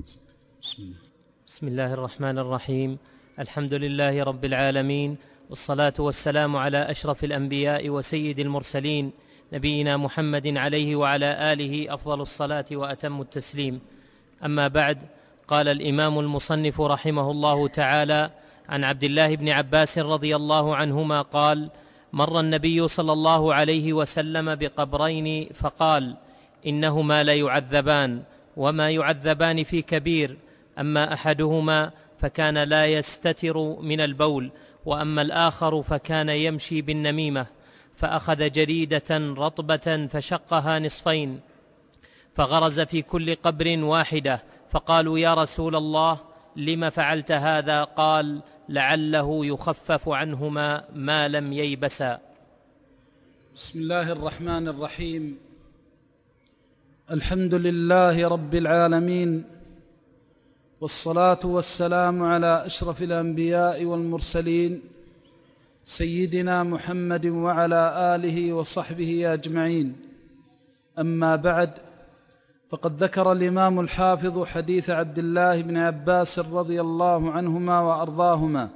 بسم الله الرحمن الرحيم. الحمد لله رب العالمين، والصلاة والسلام على أشرف الأنبياء وسيد المرسلين، نبينا محمد عليه وعلى آله أفضل الصلاة وأتم التسليم. أما بعد، قال الإمام المصنف رحمه الله تعالى عن عبد الله بن عباس رضي الله عنهما قال: مر النبي صلى الله عليه وسلم بقبرين فقال: إنهما ليعذبان، وما يعذبان في كبير، أما أحدهما فكان لا يستتر من البول، وأما الآخر فكان يمشي بالنميمة، فأخذ جريدة رطبة فشقها نصفين، فغرز في كل قبر واحدة، فقالوا: يا رسول الله، لم فعلت هذا؟ قال: لعله يخفف عنهما ما لم ييبسا. بسم الله الرحمن الرحيم. الحمد لله رب العالمين، والصلاة والسلام على أشرف الأنبياء والمرسلين، سيدنا محمد وعلى آله وصحبه أجمعين. أما بعد، فقد ذكر الإمام الحافظ حديث عبد الله بن عباس رضي الله عنهما وأرضاهما،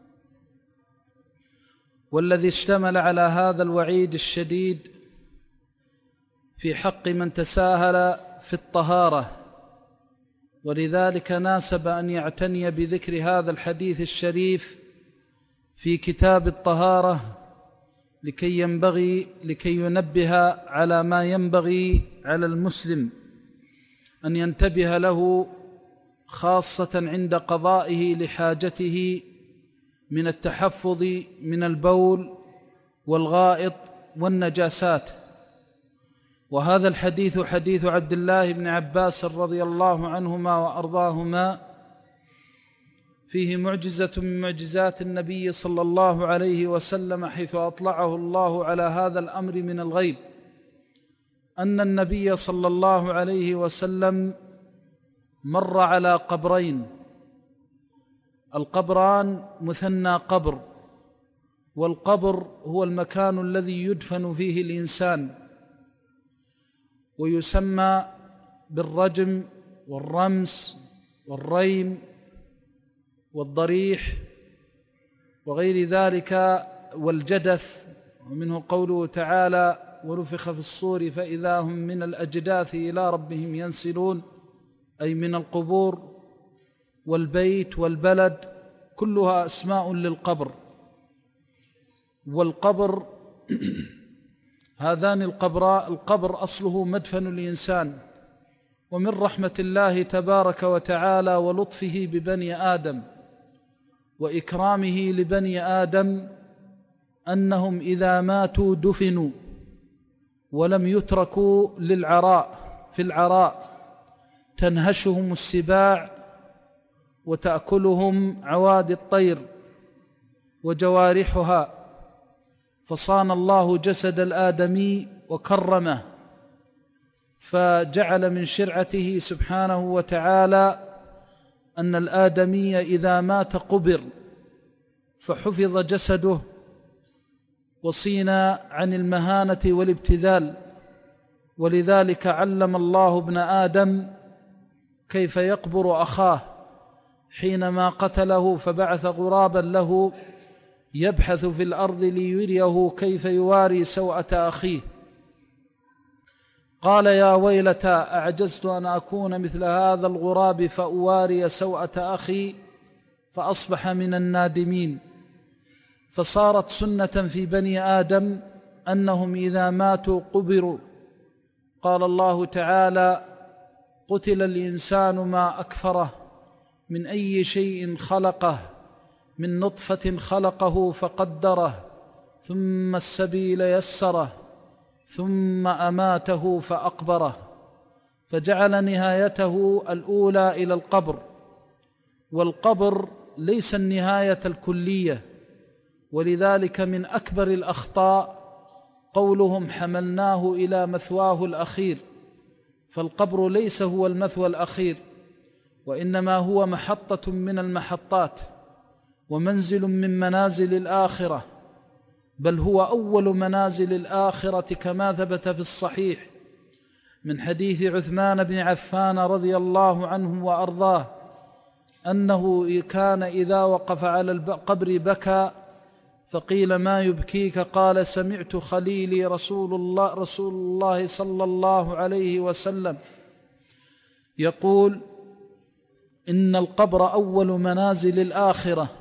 والذي اشتمل على هذا الوعيد الشديد في حق من تساهل في الطهارة، ولذلك ناسب أن يعتني بذكر هذا الحديث الشريف في كتاب الطهارة لكي ينبه على ما ينبغي على المسلم أن ينتبه له، خاصة عند قضائه لحاجته من التحفظ من البول والغائط والنجاسات. وهذا الحديث حديث عبد الله بن عباس رضي الله عنهما وأرضاهما، فيه معجزة من معجزات النبي صلى الله عليه وسلم، حيث أطلعه الله على هذا الأمر من الغيب، أن النبي صلى الله عليه وسلم مر على قبرين. القبران مثنى قبر، والقبر هو المكان الذي يدفن فيه الإنسان، ويسمى بالرجم والرمس والريم والضريح وغير ذلك والجدث، ومنه قوله تعالى: ونفخ في الصور فإذا هم من الأجداث إلى ربهم ينسلون، أي من القبور. والبيت والبلد كلها أسماء للقبر. والقبر هذان القبر أصله مدفن الإنسان. ومن رحمة الله تبارك وتعالى ولطفه ببني آدم وإكرامه لبني آدم أنهم إذا ماتوا دفنوا ولم يتركوا في العراء تنهشهم السباع وتأكلهم عوادي الطير وجوارحها، فصان الله جسد الآدمي وكرمه، فجعل من شرعته سبحانه وتعالى أن الآدمي إذا مات قبر، فحفظ جسده وصين عن المهانة والابتذال. ولذلك علم الله ابن آدم كيف يقبر أخاه حينما قتله، فبعث غرابا له يبحث في الأرض ليريه كيف يواري سوءة أخيه. قال: يا ويلتى، أعجزت أن أكون مثل هذا الغراب فأواري سوءة أخي، فأصبح من النادمين. فصارت سنة في بني آدم أنهم إذا ماتوا قبروا. قال الله تعالى: قتل الإنسان ما أكفره، من أي شيء خلقه، من نطفة خلقه فقدره، ثم السبيل يسره، ثم أماته فأقبره. فجعل نهايته الأولى إلى القبر. والقبر ليس النهاية الكلية، ولذلك من أكبر الأخطاء قولهم حملناه إلى مثواه الأخير. فالقبر ليس هو المثوى الأخير، وإنما هو محطة من المحطات ومنزل من منازل الآخرة، بل هو أول منازل الآخرة، كما ثبت في الصحيح من حديث عثمان بن عفان رضي الله عنه وأرضاه أنه كان إذا وقف على القبر بكى، فقيل ما يبكيك؟ قال سمعت خليلي رسول الله صلى الله عليه وسلم يقول إن القبر أول منازل الآخرة،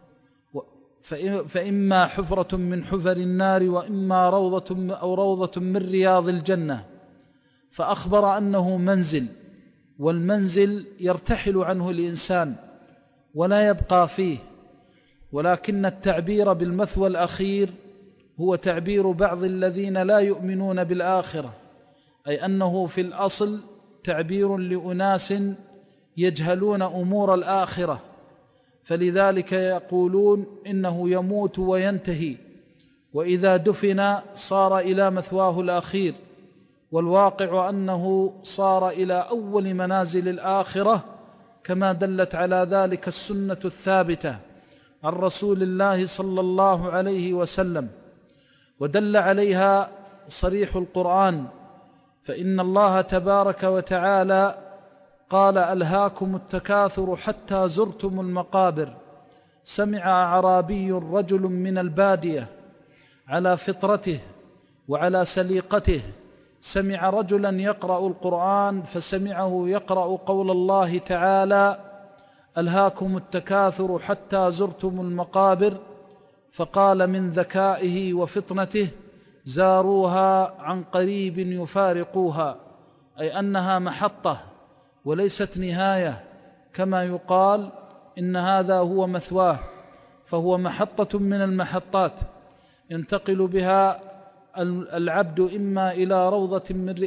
فإما حفرة من حفر النار وإما روضة من رياض الجنة. فأخبر أنه منزل، والمنزل يرتحل عنه الإنسان ولا يبقى فيه، ولكن التعبير بالمثوى الأخير هو تعبير بعض الذين لا يؤمنون بالآخرة، أي أنه في الأصل تعبير لأناس يجهلون أمور الآخرة، فلذلك يقولون إنه يموت وينتهي، وإذا دفن صار إلى مثواه الأخير، والواقع أنه صار إلى أول منازل الآخرة، كما دلت على ذلك السنة الثابتة عن رسول الله صلى الله عليه وسلم، ودل عليها صريح القرآن. فإن الله تبارك وتعالى قال ألهاكم التكاثر حتى زرتم المقابر. سمع أعرابي رجل من البادية على فطرته وعلى سليقته، سمع رجلا يقرأ القرآن فسمعه يقرأ قول الله تعالى ألهاكم التكاثر حتى زرتم المقابر، فقال من ذكائه وفطنته زاروها عن قريب يفارقوها، أي أنها محطة وليست نهاية، كما يقال إن هذا هو مثواه، فهو محطة من المحطات ينتقل بها العبد إما إلى روضة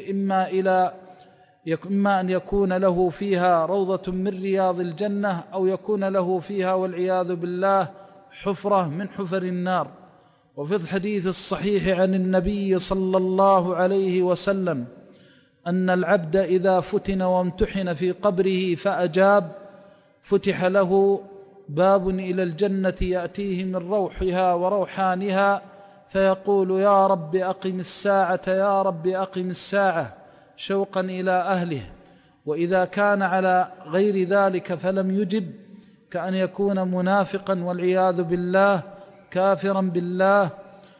إما أن يكون له فيها روضة من رياض الجنة، أو يكون له فيها والعياذ بالله حفرة من حفر النار. وفي الحديث الصحيح عن النبي صلى الله عليه وسلم أن العبد إذا فتن وامتحن في قبره فأجاب فتح له باب إلى الجنة يأتيه من روحها وروحانها، فيقول يا رب أقم الساعة يا رب أقم الساعة، شوقا إلى أهله. وإذا كان على غير ذلك فلم يجب، كأن يكون منافقا والعياذ بالله كافرا بالله،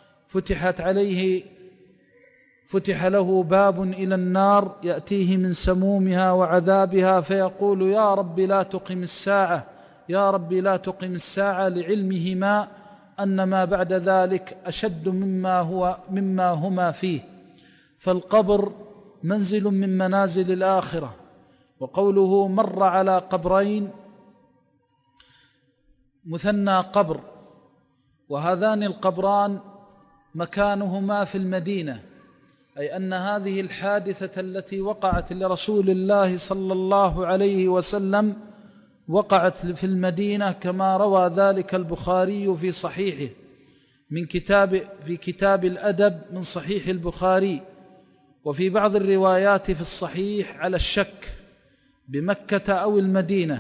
فتح له باب إلى النار يأتيه من سمومها وعذابها، فيقول يا رب لا تقم الساعة يا رب لا تقم الساعة، لعلمهما أن ما بعد ذلك أشد مما هما فيه. فالقبر منزل من منازل الآخرة. وقوله مر على قبرين، مثنى قبر، وهذان القبران مكانهما في المدينة، أي أن هذه الحادثة التي وقعت لرسول الله صلى الله عليه وسلم وقعت في المدينة، كما روى ذلك البخاري في صحيحه في كتاب الأدب من صحيح البخاري. وفي بعض الروايات في الصحيح على الشك بمكة أو المدينة،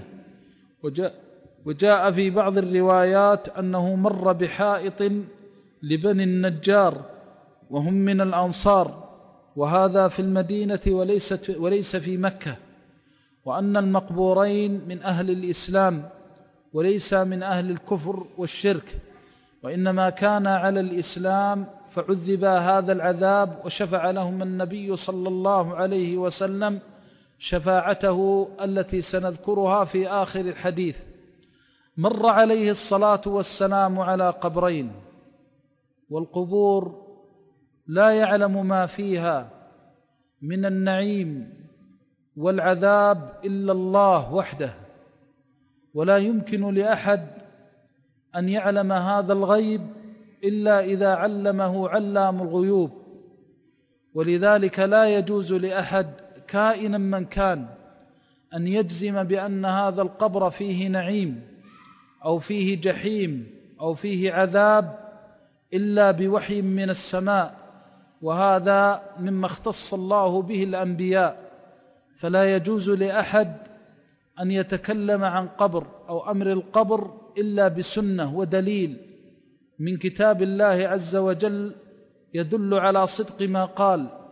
وجاء في بعض الروايات أنه مر بحائط لبني النجار وهم من الأنصار، وهذا في المدينة وليس في مكة، وأن المقبورين من أهل الإسلام وليس من أهل الكفر والشرك، وإنما كان على الإسلام فعذبا هذا العذاب، وشفع لهم النبي صلى الله عليه وسلم شفاعته التي سنذكرها في آخر الحديث. مر عليه الصلاة والسلام على قبرين، والقبور لا يعلم ما فيها من النعيم والعذاب إلا الله وحده، ولا يمكن لأحد أن يعلم هذا الغيب إلا إذا علمه علام الغيوب. ولذلك لا يجوز لأحد كائنا من كان أن يجزم بأن هذا القبر فيه نعيم أو فيه جحيم أو فيه عذاب إلا بوحي من السماء، وهذا مما اختص الله به الأنبياء. فلا يجوز لأحد أن يتكلم عن قبر أو أمر القبر إلا بسنة ودليل من كتاب الله عز وجل يدل على صدق ما قال،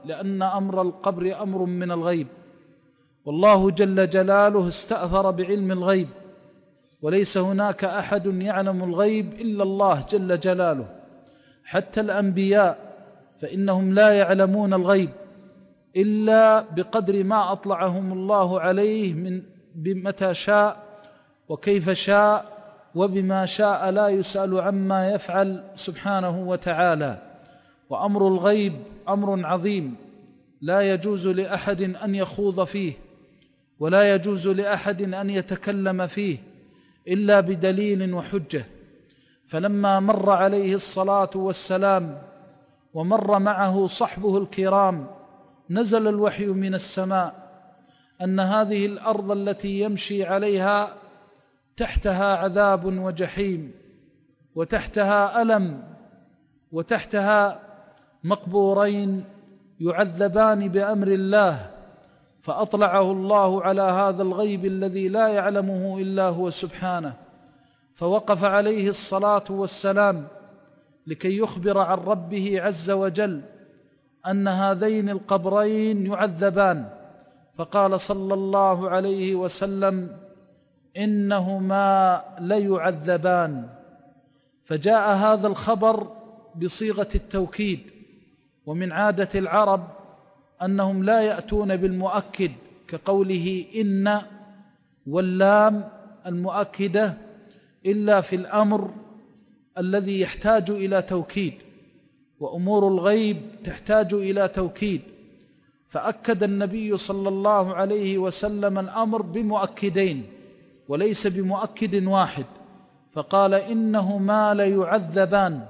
لأن أمر القبر أمر من الغيب، والله جل جلاله استأثر بعلم الغيب، وليس هناك أحد يعلم الغيب إلا الله جل جلاله. حتى الأنبياء فإنهم لا يعلمون الغيب إلا بقدر ما أطلعهم الله عليه من بمتى شاء وكيف شاء وبما شاء، لا يسأل عما يفعل سبحانه وتعالى. وأمر الغيب أمر عظيم لا يجوز لأحد أن يخوض فيه، ولا يجوز لأحد أن يتكلم فيه إلا بدليل وحجة. فلما مر عليه الصلاة والسلام ومر معه صحبه الكرام، نزل الوحي من السماء أن هذه الأرض التي يمشي عليها تحتها عذاب وجحيم، وتحتها ألم، وتحتها مقبورين يعذبان بأمر الله. فأطلعه الله على هذا الغيب الذي لا يعلمه إلا هو سبحانه، فوقف عليه الصلاة والسلام لكي يخبر عن ربه عز وجل أن هذين القبرين يعذبان، فقال صلى الله عليه وسلم: إنهما ليعذبان. فجاء هذا الخبر بصيغة التوكيد، ومن عادة العرب أنهم لا يأتون بالمؤكد كقوله إن واللام المؤكدة إلا في الأمر الذي يحتاج إلى توكيد، وأمور الغيب تحتاج إلى توكيد. فأكد النبي صلى الله عليه وسلم الأمر بمؤكدين وليس بمؤكد واحد، فقال: إنهما ليعذبان.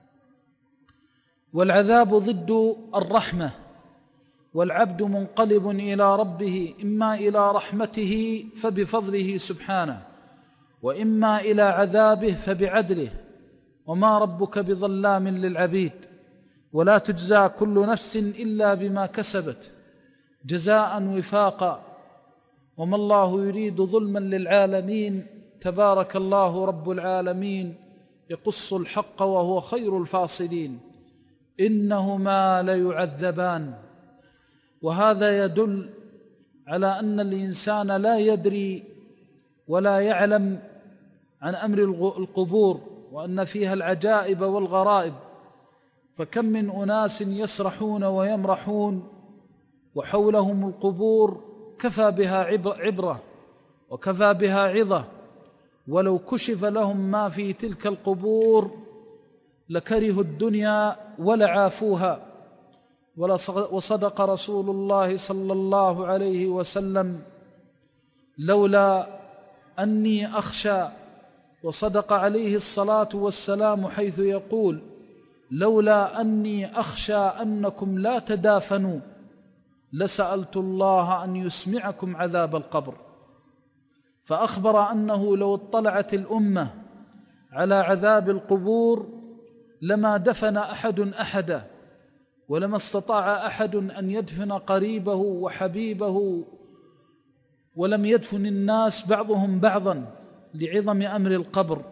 والعذاب ضد الرحمة، والعبد منقلب إلى ربه إما إلى رحمته فبفضله سبحانه، وإما إلى عذابه فبعدله، وما ربك بظلام للعبيد، ولا تجزى كل نفس إلا بما كسبت جزاء وفاقا، وما الله يريد ظلما للعالمين، تبارك الله رب العالمين يقص الحق وهو خير الفاصلين. إنهما ليعذبان. وهذا يدل على أن الإنسان لا يدري ولا يعلم عن أمر القبور، وأن فيها العجائب والغرائب. فكم من أناس يسرحون ويمرحون وحولهم القبور، كفى بها عبرة وكفى بها عظة، ولو كشف لهم ما في تلك القبور لكرهوا الدنيا ولعافوها. وصدق رسول الله صلى الله عليه وسلم: لولا أني أخشى، وصدق عليه الصلاة والسلام حيث يقول: لولا أني أخشى أنكم لا تدافنوا لسألت الله أن يسمعكم عذاب القبر. فأخبر أنه لو اطلعت الأمة على عذاب القبور لما دفن أحد أحدا، ولما استطاع أحد أن يدفن قريبه وحبيبه، ولم يدفن الناس بعضهم بعضا لعظم أمر القبر.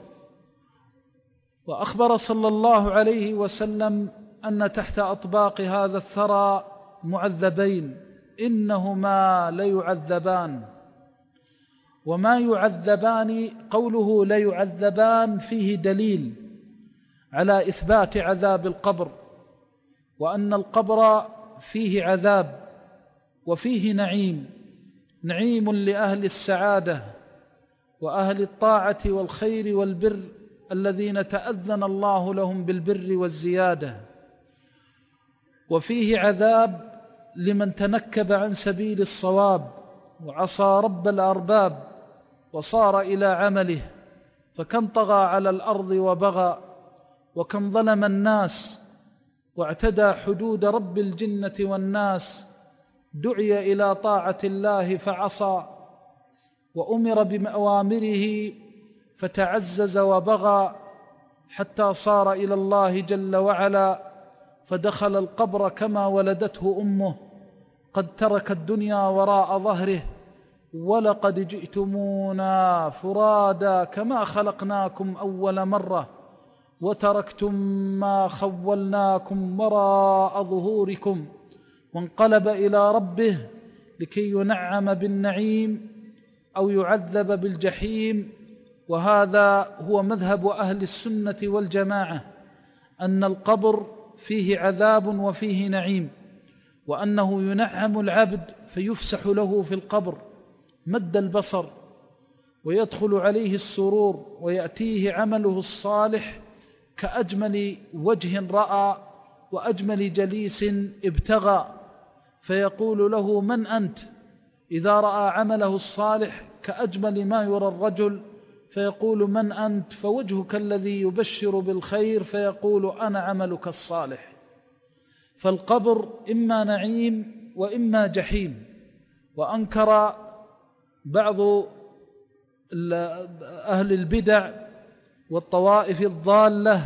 وأخبر صلى الله عليه وسلم أن تحت أطباق هذا الثرى معذبين، إنهما ليعذبان. وما يعذبان، قوله ليعذبان فيه دليل على إثبات عذاب القبر، وأن القبر فيه عذاب وفيه نعيم لأهل السعادة وأهل الطاعة والخير والبر الذين تأذن الله لهم بالبر والزيادة، وفيه عذاب لمن تنكب عن سبيل الصواب وعصى رب الأرباب وصار إلى عمله، فكم طغى على الأرض وبغى، وكم ظلم الناس واعتدى حدود رب الجنة والناس، دعي إلى طاعة الله فعصى، وأمر بأوامره فتعزز وبغى، حتى صار إلى الله جل وعلا، فدخل القبر كما ولدته أمه، قد ترك الدنيا وراء ظهره، ولقد جئتمونا فرادا كما خلقناكم أول مرة، وتركتم ما خولناكم وراء ظهوركم، وانقلب إلى ربه لكي ينعم بالنعيم أو يعذب بالجحيم. وهذا هو مذهب أهل السنة والجماعة، أن القبر فيه عذاب وفيه نعيم، وأنه ينعم العبد فيفسح له في القبر مد البصر ويدخل عليه السرور ويأتيه عمله الصالح كأجمل وجه رأى وأجمل جليس ابتغى، فيقول له: من أنت؟ إذا رأى عمله الصالح كأجمل ما يرى الرجل فيقول: من أنت؟ فوجهك الذي يبشر بالخير، فيقول: أنا عملك الصالح. فالقبر إما نعيم وإما جحيم. وأنكر بعض أهل البدع والطوائف الضالة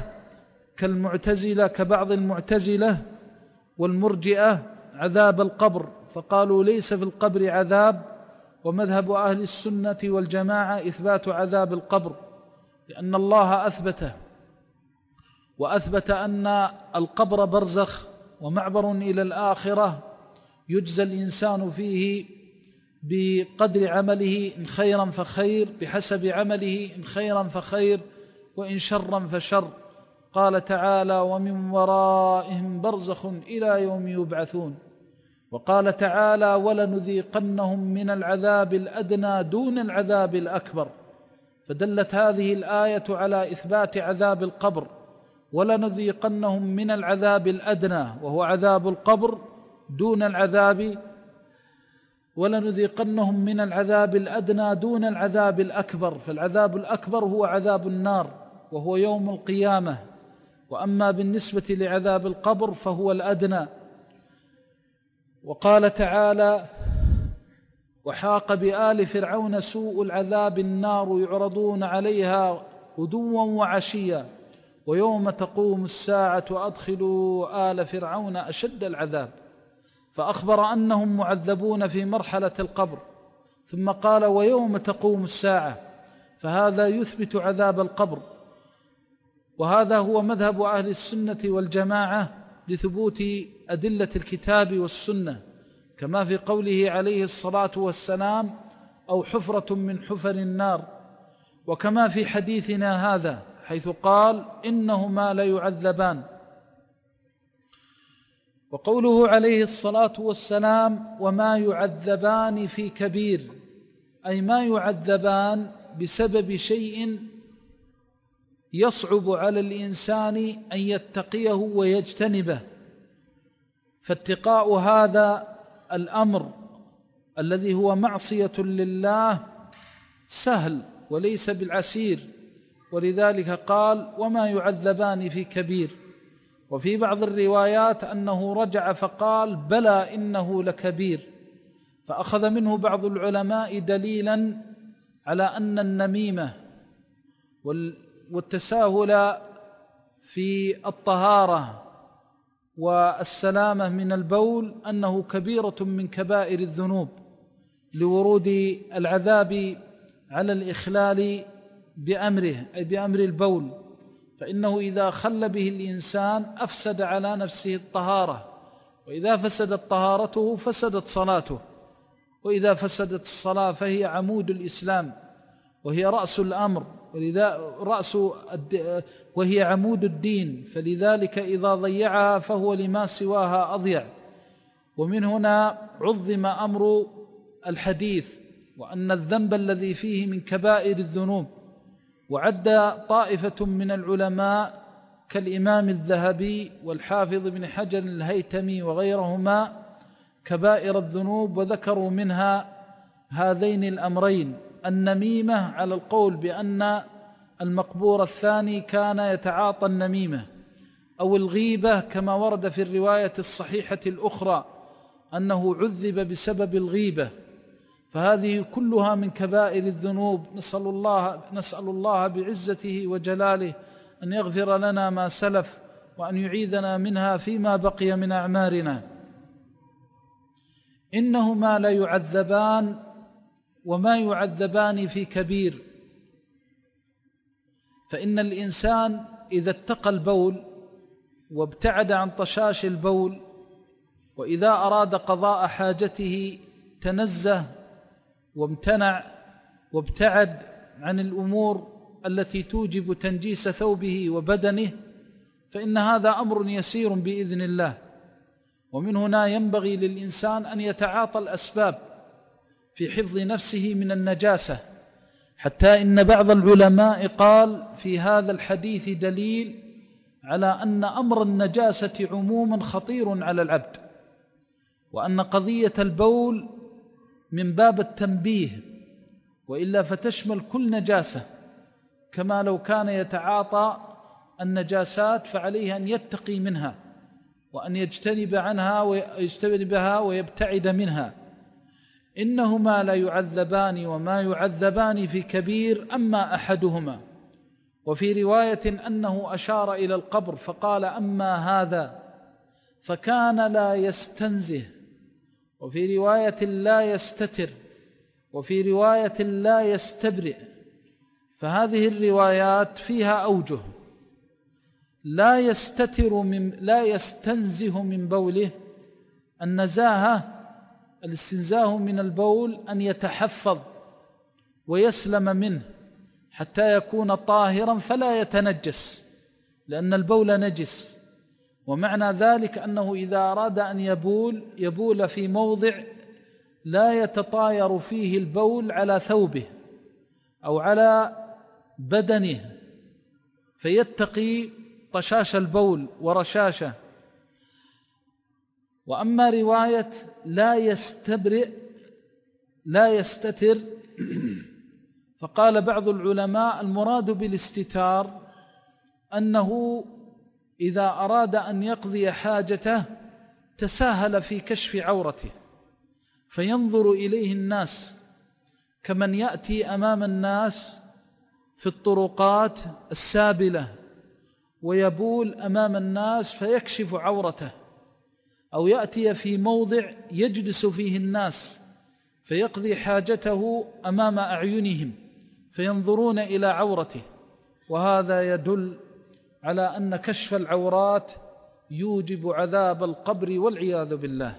كبعض المعتزلة والمرجئة عذاب القبر، فقالوا ليس في القبر عذاب، ومذهب أهل السنة والجماعة إثبات عذاب القبر، لأن الله أثبته، وأثبت أن القبر برزخ ومعبر إلى الآخرة يجزى الإنسان فيه بقدر عمله، إن خيرا فخير، بحسب عمله، إن خيرا فخير وإن شرا فشر. قال تعالى: ومن ورائهم برزخ إلى يوم يبعثون. وقال تعالى: ولنذيقنهم من العذاب الأدنى دون العذاب الأكبر. فدلت هذه الآية على إثبات عذاب القبر، ولنذيقنهم من العذاب الأدنى وهو عذاب القبر دون العذاب، ولنذيقنهم من العذاب الأدنى دون العذاب الأكبر. فالعذاب الأكبر هو عذاب النار وهو يوم القيامة، وأما بالنسبة لعذاب القبر فهو الأدنى. وقال تعالى: وحاق بآل فرعون سوء العذاب النار يعرضون عليها غدوا وعشيا ويوم تقوم الساعة أدخلوا آل فرعون أشد العذاب. فأخبر أنهم معذبون في مرحلة القبر، ثم قال: ويوم تقوم الساعة، فهذا يثبت عذاب القبر. وهذا هو مذهب أهل السنة والجماعة لثبوت أدلة الكتاب والسنة، كما في قوله عليه الصلاة والسلام: أو حفرة من حفر النار، وكما في حديثنا هذا حيث قال: إنهما ليعذبان. وقوله عليه الصلاة والسلام: وما يعذبان في كبير، أي ما يعذبان بسبب شيء يصعب على الإنسان أن يتقيه ويجتنبه. فاتقاء هذا الأمر الذي هو معصية لله سهل وليس بالعسير، ولذلك قال: وما يعذبان في كبير. وفي بعض الروايات أنه رجع فقال: بلى إنه لكبير. فأخذ منه بعض العلماء دليلا على أن النميمة والتساهل في الطهارة والسلامة من البول أنه كبيرة من كبائر الذنوب، لورود العذاب على الإخلال بأمره، أي بأمر البول، فإنه إذا خل به الإنسان أفسد على نفسه الطهارة، وإذا فسدت طهارته فسدت صلاته، وإذا فسدت الصلاة فهي عمود الإسلام وهي رأس الأمر، وهي عمود الدين، فلذلك إذا ضيعها فهو لما سواها أضيع. ومن هنا عظم أمر الحديث، وأن الذنب الذي فيه من كبائر الذنوب. وعد طائفة من العلماء كالإمام الذهبي والحافظ بن حجر الهيتمي وغيرهما كبائر الذنوب، وذكروا منها هذين الأمرين: النميمة على القول بأن المقبور الثاني كان يتعاطى النميمة، أو الغيبة كما ورد في الرواية الصحيحة الأخرى أنه عذب بسبب الغيبة. فهذه كلها من كبائر الذنوب. نسأل الله بعزته وجلاله أن يغفر لنا ما سلف وأن يعيذنا منها فيما بقي من أعمارنا. إنهما ليعذبان وما يعذبان في كبير. فإن الإنسان إذا اتقى البول وابتعد عن طشاش البول وإذا أراد قضاء حاجته تنزه وامتنع وابتعد عن الأمور التي توجب تنجيس ثوبه وبدنه، فإن هذا أمر يسير بإذن الله. ومن هنا ينبغي للإنسان أن يتعاطى الأسباب في حفظ نفسه من النجاسة، حتى إن بعض العلماء قال في هذا الحديث دليل على أن أمر النجاسة عموما خطير على العبد، وأن قضية البول من باب التنبيه، وإلا فتشمل كل نجاسة، كما لو كان يتعاطى النجاسات فعليه أن يتقي منها وأن يجتنبها ويبتعد منها. إنهما لا يعذبان وما يعذبان في كبير أما أحدهما. وفي رواية أنه أشار إلى القبر فقال أما هذا فكان لا يستنزه، وفي رواية لا يستتر، وفي رواية لا يستبرئ. فهذه الروايات فيها أوجه: لا يستنزه من بوله، الاستنزاه من البول أن يتحفظ ويسلم منه حتى يكون طاهرا فلا يتنجس، لأن البول نجس. ومعنى ذلك أنه إذا أراد أن يبول في موضع لا يتطاير فيه البول على ثوبه أو على بدنه، فيتقي طشاش البول ورشاشه. وأما رواية لا يستتر فقال بعض العلماء المراد بالاستتار أنه إذا أراد أن يقضي حاجته تساهل في كشف عورته فينظر إليه الناس، كمن يأتي أمام الناس في الطرقات السابلة ويبول أمام الناس فيكشف عورته، أو يأتي في موضع يجلس فيه الناس فيقضي حاجته أمام أعينهم فينظرون إلى عورته. وهذا يدل على أن كشف العورات يوجب عذاب القبر والعياذ بالله،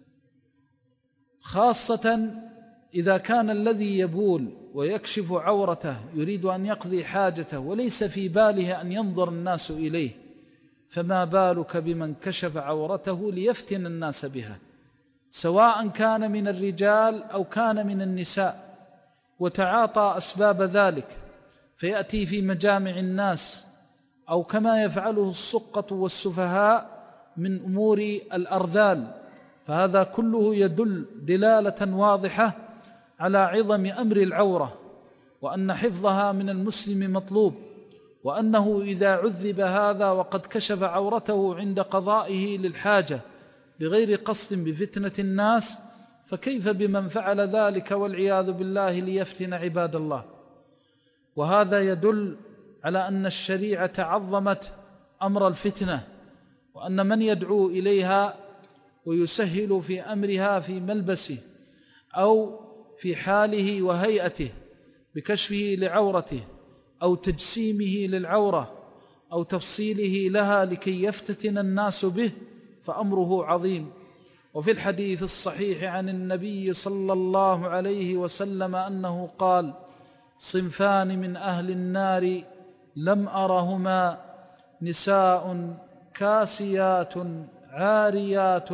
خاصة إذا كان الذي يبول ويكشف عورته يريد أن يقضي حاجته وليس في باله أن ينظر الناس إليه، فما بالك بمن كشف عورته ليفتن الناس بها، سواء كان من الرجال أو كان من النساء، وتعاطى أسباب ذلك فيأتي في مجامع الناس، أو كما يفعله السقة والسفهاء من أمور الأرذال. فهذا كله يدل دلالة واضحة على عظم أمر العورة، وأن حفظها من المسلم مطلوب، وأنه إذا عذب هذا وقد كشف عورته عند قضائه للحاجة بغير قصد بفتنة الناس، فكيف بمن فعل ذلك والعياذ بالله ليفتن عباد الله. وهذا يدل على أن الشريعة عظمت أمر الفتنة، وأن من يدعو إليها ويسهل في أمرها في ملبسه أو في حاله وهيئته بكشفه لعورته أو تجسيمه للعورة أو تفصيله لها لكي يفتتن الناس به فأمره عظيم. وفي الحديث الصحيح عن النبي صلى الله عليه وسلم أنه قال: صنفان من أهل النار لم أرهما، نساء كاسيات عاريات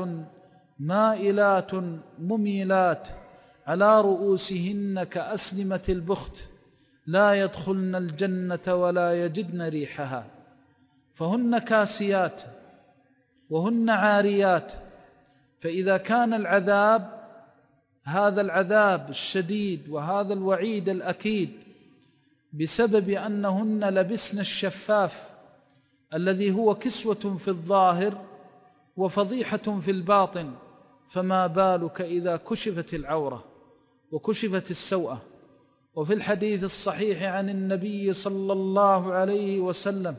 مائلات مميلات على رؤوسهن كأسنمة البخت لا يدخلن الجنة ولا يجدن ريحها. فهن كاسيات وهن عاريات. فإذا كان العذاب، هذا العذاب الشديد وهذا الوعيد الأكيد بسبب أنهن لبسن الشفاف الذي هو كسوة في الظاهر وفضيحة في الباطن، فما بالك إذا كشفت العورة وكشفت السوءة. وفي الحديث الصحيح عن النبي صلى الله عليه وسلم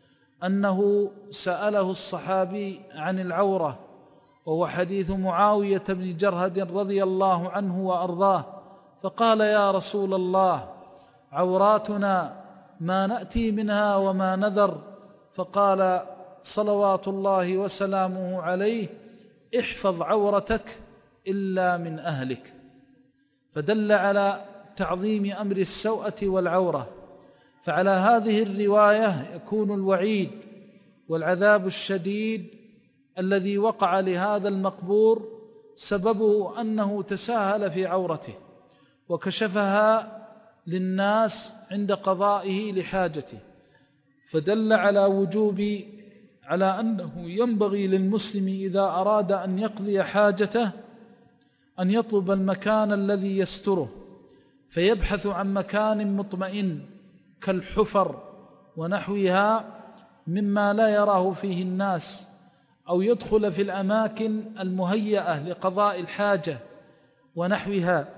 أنه سأله الصحابي عن العورة، وهو حديث معاوية بن جرهد رضي الله عنه وأرضاه، فقال: يا رسول الله، عوراتنا ما نأتي منها وما نذر. فقال صلوات الله وسلامه عليه: احفظ عورتك إلا من أهلك، فدل على تعظيم أمر السوءة والعورة. فعلى هذه الرواية يكون الوعيد والعذاب الشديد الذي وقع لهذا المقبور سببه أنه تساهل في عورته وكشفها للناس عند قضائه لحاجته، فدل على أنه ينبغي للمسلم إذا أراد أن يقضي حاجته أن يطلب المكان الذي يستره، فيبحث عن مكان مطمئن كالحفر ونحوها مما لا يراه فيه الناس، أو يدخل في الأماكن المهيئة لقضاء الحاجة ونحوها.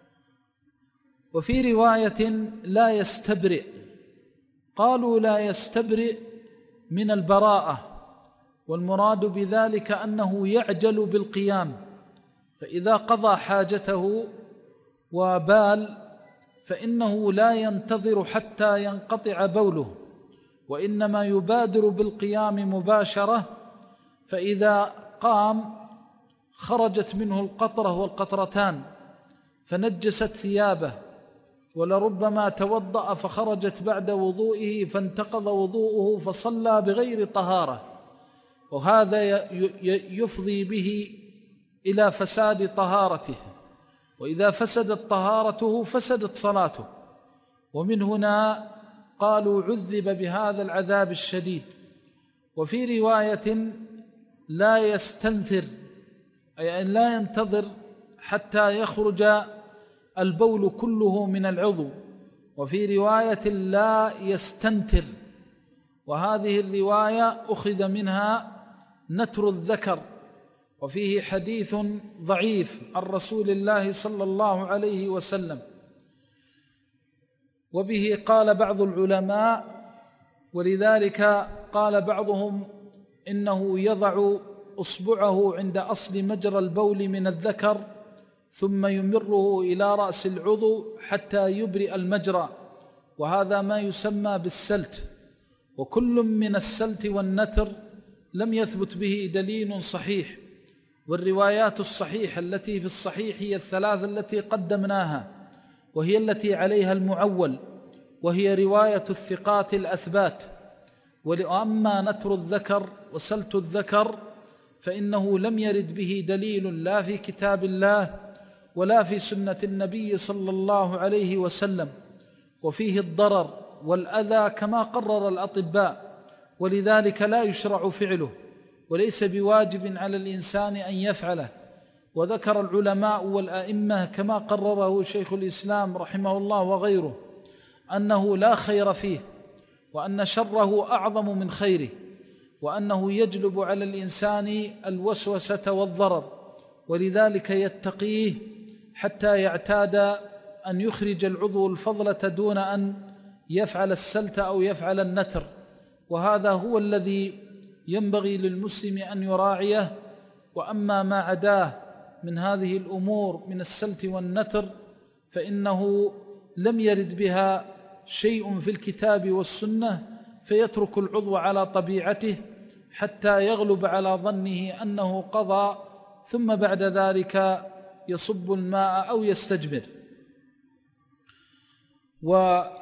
وفي رواية لا يستبرئ، قالوا لا يستبرئ من البراءة، والمراد بذلك أنه يعجل بالقيام، فإذا قضى حاجته وبال فإنه لا ينتظر حتى ينقطع بوله، وإنما يبادر بالقيام مباشرة، فإذا قام خرجت منه القطرة والقطرتان فنجست ثيابه، ولربما توضأ فخرجت بعد وضوئه فانتقض وضوءه فصلى بغير طهارة، وهذا يفضي به إلى فساد طهارته، وإذا فسدت طهارته فسدت صلاته. ومن هنا قالوا عذب بهذا العذاب الشديد. وفي رواية لا يستنثر، أي أن لا ينتظر حتى يخرج البول كله من العضو. وفي رواية لا يستنتر، وهذه الرواية أخذ منها نتر الذكر، وفيه حديث ضعيف عن رسول الله صلى الله عليه وسلم. وبه قال بعض العلماء، ولذلك قال بعضهم إنه يضع أصبعه عند أصل مجرى البول من الذكر ثم يمره إلى رأس العضو حتى يبرئ المجرى، وهذا ما يسمى بالسلت. وكل من السلت والنتر لم يثبت به دليل صحيح، والروايات الصحيحة التي في الصحيح هي الثلاث التي قدمناها، وهي التي عليها المعول، وهي رواية الثقات الأثبات. وأما نتر الذكر وسلت الذكر فإنه لم يرد به دليل لا في كتاب الله ولا في سنة النبي صلى الله عليه وسلم، وفيه الضرر والأذى كما قرر الأطباء، ولذلك لا يشرع فعله، وليس بواجب على الإنسان أن يفعله. وذكر العلماء والأئمة كما قرره شيخ الإسلام رحمه الله وغيره أنه لا خير فيه، وأن شره أعظم من خيره، وأنه يجلب على الإنسان الوسوسة والضرر، ولذلك يتقيه حتى يعتاد أن يخرج العضو الفضلة دون أن يفعل السلت أو يفعل النتر. وهذا هو الذي ينبغي للمسلم أن يراعيه. وأما ما عداه من هذه الأمور من السلت والنتر فإنه لم يرد بها شيء في الكتاب والسنة، فيترك العضو على طبيعته حتى يغلب على ظنه أنه قضى، ثم بعد ذلك يصب الماء أو يستجمر.